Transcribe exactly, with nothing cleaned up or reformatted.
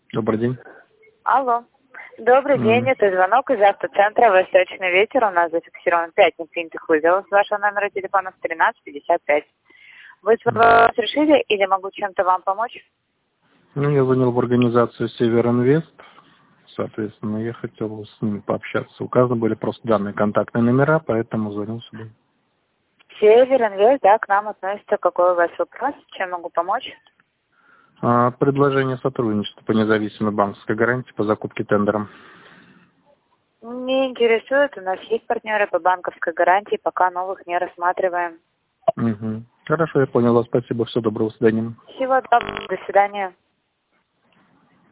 Добрый день. Алло. Добрый М. день, это звонок из автоцентра «Восточный ветер». У нас зафиксирован пять непринятых вызовов с вашего номера телефона в тринадцать пятьдесят пять. Вы свой вопрос решили или могу чем-то вам помочь? Ну, я звонил в организацию «Север Инвест». Соответственно, я хотел с ними пообщаться. Указаны были просто данные контактные номера, поэтому звонил сюда. Север Инвест, да, к нам относится. Какой у вас вопрос? Чем могу помочь? А, предложение сотрудничества по независимой банковской гарантии по закупке тендером. Не интересует. У нас есть партнеры по банковской гарантии, пока новых не рассматриваем. Угу. Хорошо, я понял вас. Спасибо. Всего доброго. До свидания. Всего доброго. До свидания.